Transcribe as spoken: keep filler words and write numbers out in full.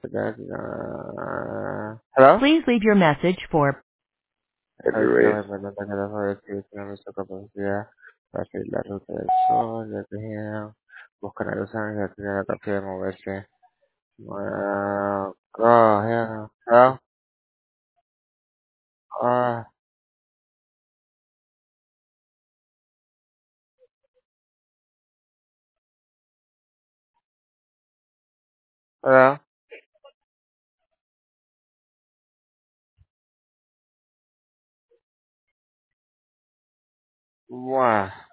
Uh, hello? Please leave your message for Anyways. Buscan a Luzán que tiene la capacidad de moverse. Bueno, oh, yeah. Hello? Uh, hello? Wow.